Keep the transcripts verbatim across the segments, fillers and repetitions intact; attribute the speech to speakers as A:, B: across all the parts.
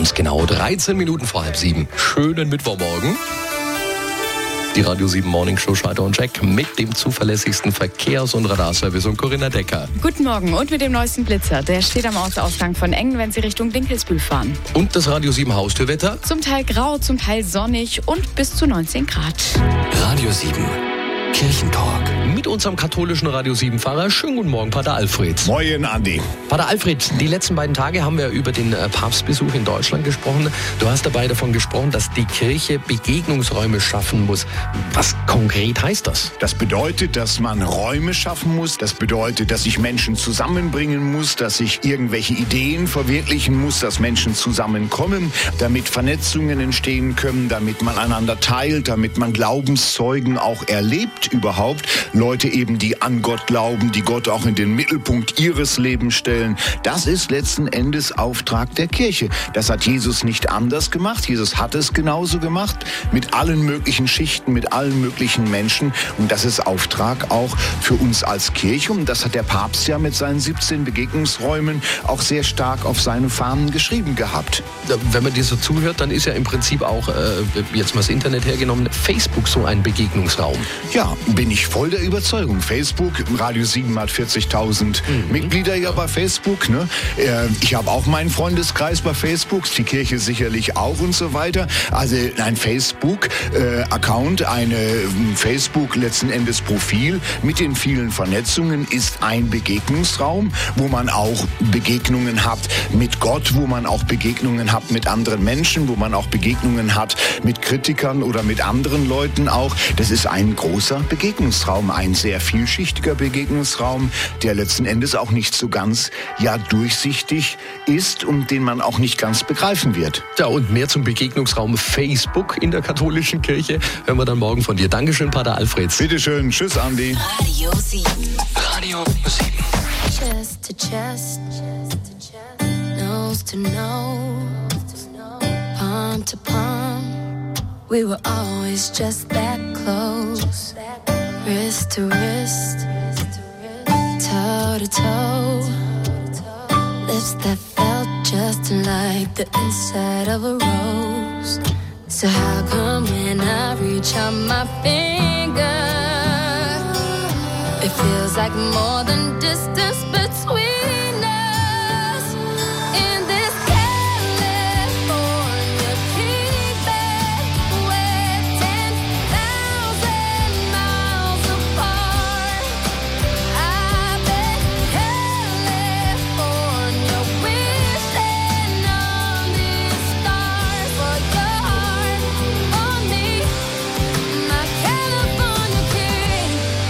A: Ganz genau dreizehn Minuten vor halb sieben. Schönen Mittwochmorgen. Die Radio sieben Morning Show Schalter und Jack mit dem zuverlässigsten Verkehrs- und Radarservice und Corinna Decker.
B: Guten Morgen und mit dem neuesten Blitzer. Der steht am Ortsausgang von Engen, wenn Sie Richtung Dinkelsbühl fahren.
A: Und das Radio sieben Haustürwetter?
B: Zum Teil grau, zum Teil sonnig und bis zu neunzehn Grad.
C: Radio sieben Kirchentalk.
A: Mit unserem katholischen Radio sieben Pfarrer. Schönen guten Morgen, Pater Alfred.
D: Moin, Andi.
A: Pater Alfred, die letzten beiden Tage haben wir über den Papstbesuch in Deutschland gesprochen. Du hast dabei davon gesprochen, dass die Kirche Begegnungsräume schaffen muss. Was konkret heißt das?
D: Das bedeutet, dass man Räume schaffen muss. Das bedeutet, dass sich Menschen zusammenbringen muss, dass sich irgendwelche Ideen verwirklichen muss, dass Menschen zusammenkommen, damit Vernetzungen entstehen können, damit man einander teilt, damit man Glaubenszeugen auch erlebt überhaupt. Leute eben, die an Gott glauben, die Gott auch in den Mittelpunkt ihres Lebens stellen. Das ist letzten Endes Auftrag der Kirche. Das hat Jesus nicht anders gemacht. Jesus hat es genauso gemacht, mit allen möglichen Schichten, mit allen möglichen Menschen. Und das ist Auftrag auch für uns als Kirche. Und das hat der Papst ja mit seinen siebzehn Begegnungsräumen auch sehr stark auf seine Fahnen geschrieben gehabt.
A: Wenn man dir so zuhört, dann ist ja im Prinzip auch, äh, jetzt mal das Internet hergenommen, Facebook so ein Begegnungsraum.
D: Ja, bin ich voll der Überzeugung. Facebook, Radio sieben hat vierzigtausend mhm. Mitglieder ja bei Facebook. Ne? Ich habe auch meinen Freundeskreis bei Facebook, die Kirche sicherlich auch und so weiter. Also ein Facebook-Account, eine Facebook letzten Endes Profil mit den vielen Vernetzungen ist ein Begegnungsraum, wo man auch Begegnungen hat mit Gott, wo man auch Begegnungen hat mit anderen Menschen, wo man auch Begegnungen hat mit Kritikern oder mit anderen Leuten auch. Das ist ein großer Begegnungsraum, ein sehr vielschichtiger Begegnungsraum, der letzten Endes auch nicht so ganz ja durchsichtig ist und den man auch nicht ganz begreifen wird.
A: Ja, und mehr zum Begegnungsraum Facebook in der katholischen Kirche hören wir dann morgen von dir. Dankeschön, Pater Alfred.
D: Bitteschön. Tschüss, Andi.
C: Radio sieben. Radio sieben.
E: Chest to chest, nose to nose, palm to palm. We were always just that close. Wrist to wrist, toe to toe. Lips that felt just like the inside of a rose. So how come when I reach out my finger, it feels like more than distance between us? In this California keeping, we're ten thousand miles apart. I bet California wishing on these stars for your heart on me, my California king.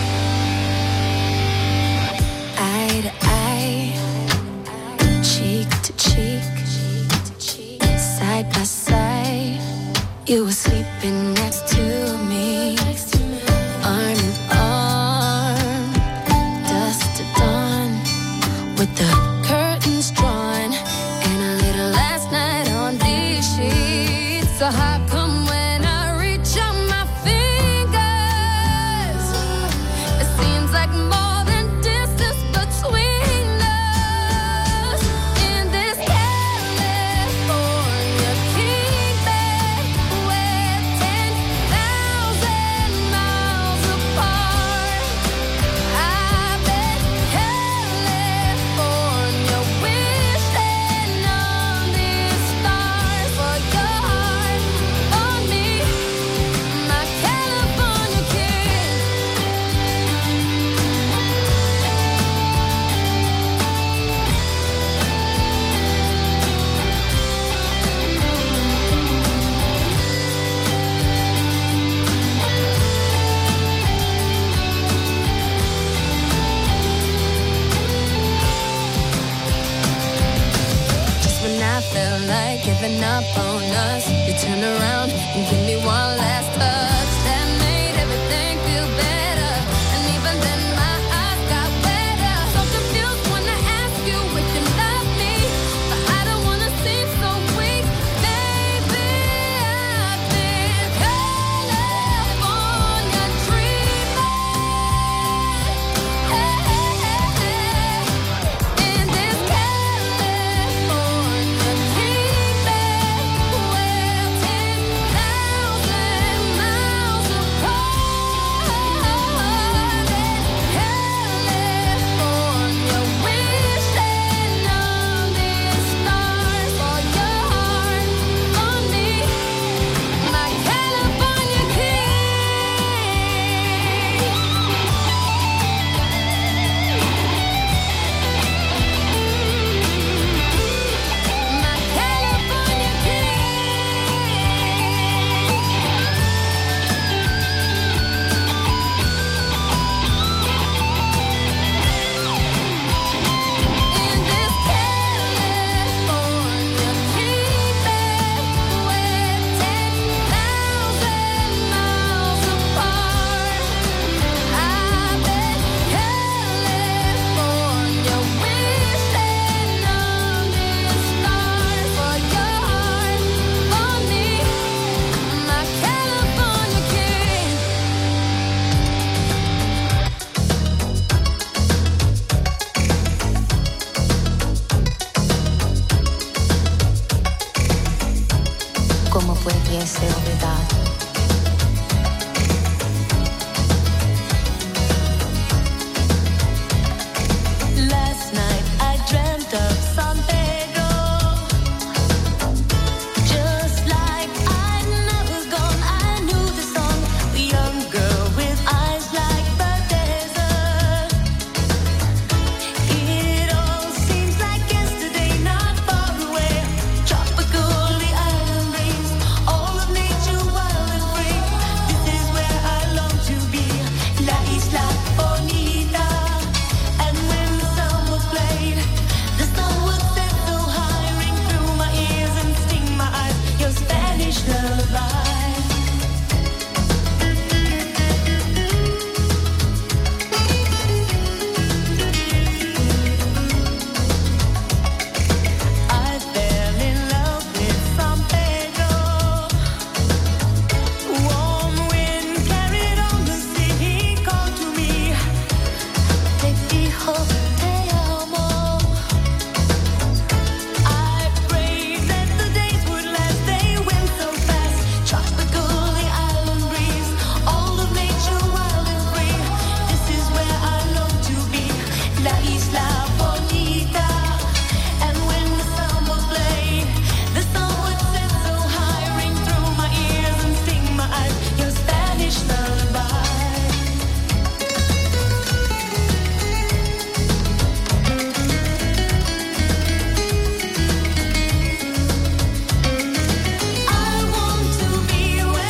E: Eye to eye, cheek to cheek, side by side. You were sleeping next to me, arm in arm, dusk to dawn, with the curtains drawn, and a little last night on these sheets. So how come when I reach out my fingers, it seems like more than distance between us? In this California keeping, we're ten thousand miles apart. I bet California wishing on these stars for your heart on me, my California king. Just when I felt like giving up on us, you turn around and give me one last touch that made everything feel better. And even then my eyes got wetter. So confused when I ask you if you love me, but I don't wanna seem so weak. Baby, I've been California dreaming. Hey, hey, hey, hey. In this California keeping. pudiese olvidar.